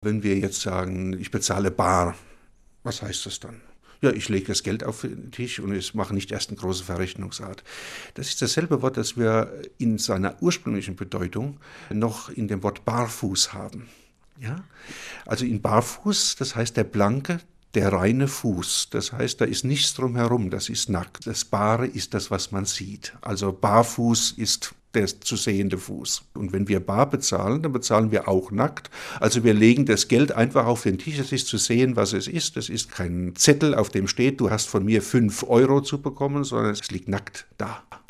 Wenn wir jetzt sagen, ich bezahle bar, was heißt das dann? Ja, ich lege das Geld auf den Tisch und ich mache nicht erst eine große Verrechnungsart. Das ist dasselbe Wort, das wir in seiner ursprünglichen Bedeutung noch in dem Wort barfuß haben. Ja? Also in barfuß, das heißt der blanke, der reine Fuß. Das heißt, da ist nichts drumherum, das ist nackt. Das Bare ist das, was man sieht. Also barfuß ist der zu sehende Fuß. Und wenn wir bar bezahlen, dann bezahlen wir auch nackt. Also wir legen das Geld einfach auf den Tisch. Es ist zu sehen, was es ist. Es ist kein Zettel, auf dem steht, du hast von mir 5 € zu bekommen, sondern es liegt nackt da.